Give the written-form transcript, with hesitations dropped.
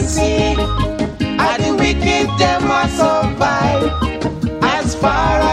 see. And the wicked them a survive. As far